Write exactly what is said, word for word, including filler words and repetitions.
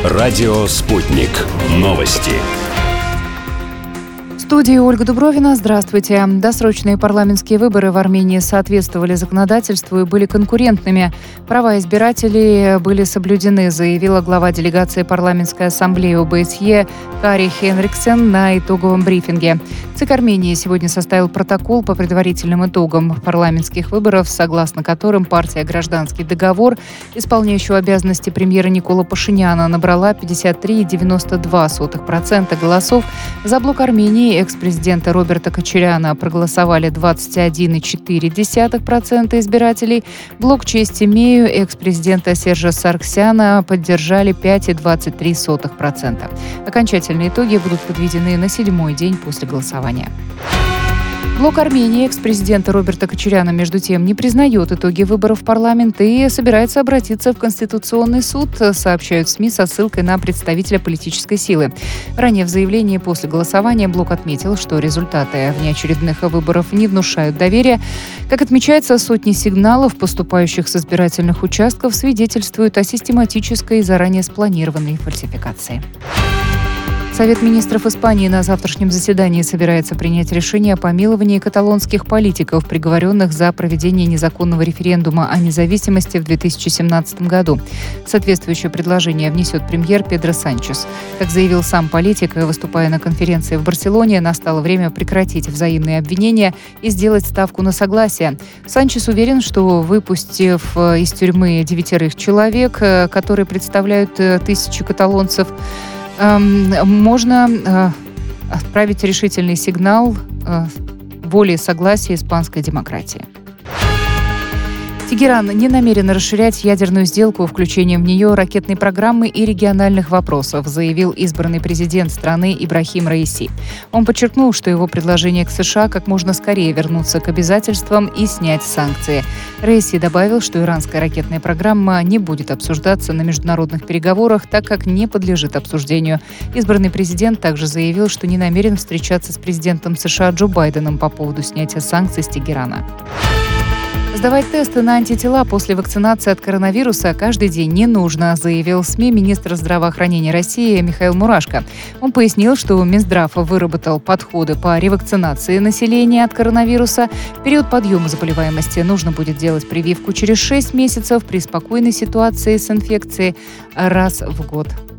Радио «Спутник». Новости. В студии Ольга Дубровина. Здравствуйте. Досрочные парламентские выборы в Армении соответствовали законодательству и были конкурентными. Права избирателей были соблюдены, заявила глава делегации парламентской ассамблеи ОБСЕ Кари Хенриксен на итоговом брифинге. ЦИК Армении сегодня составил протокол по предварительным итогам парламентских выборов, согласно которым партия «Гражданский договор», исполняющая обязанности премьера Никола Пашиняна, набрала пятьдесят три целых девяносто два сотых процента голосов. За блок Армении экс-президента Роберта Кочаряна проголосовали двадцать один целых четыре десятых процента избирателей. Блок «Честь имею» экс-президента Сержа Саргсяна поддержали пять целых двадцать три сотых процента. Окончательные итоги будут подведены на седьмой день после голосования. Блок Армении экс-президента Роберта Кочаряна, между тем, не признает итоги выборов в парламент и собирается обратиться в Конституционный суд, сообщают СМИ со ссылкой на представителя политической силы. Ранее в заявлении после голосования блок отметил, что результаты внеочередных выборов не внушают доверия. Как отмечается, сотни сигналов, поступающих с избирательных участков, свидетельствуют о систематической и заранее спланированной фальсификации. Совет министров Испании на завтрашнем заседании собирается принять решение о помиловании каталонских политиков, приговоренных за проведение незаконного референдума о независимости в две тысячи семнадцатом году. Соответствующее предложение внесет премьер Педро Санчес. Как заявил сам политик, выступая на конференции в Барселоне, настало время прекратить взаимные обвинения и сделать ставку на согласие. Санчес уверен, что, выпустив из тюрьмы девятерых человек, которые представляют тысячи каталонцев, можно отправить решительный сигнал воли и согласия испанской демократии. Тегеран не намерен расширять ядерную сделку включением в нее ракетной программы и региональных вопросов, заявил избранный президент страны Ибрахим Раиси. Он подчеркнул, что его предложение к США как можно скорее вернуться к обязательствам и снять санкции. Раиси добавил, что иранская ракетная программа не будет обсуждаться на международных переговорах, так как не подлежит обсуждению. Избранный президент также заявил, что не намерен встречаться с президентом США Джо Байденом по поводу снятия санкций с Тегерана. Сдавать тесты на антитела после вакцинации от коронавируса каждый день не нужно, заявил СМИ министр здравоохранения России Михаил Мурашко. Он пояснил, что Минздрав выработал подходы по ревакцинации населения от коронавируса. В период подъема заболеваемости нужно будет делать прививку через шесть месяцев, при спокойной ситуации с инфекцией раз в год.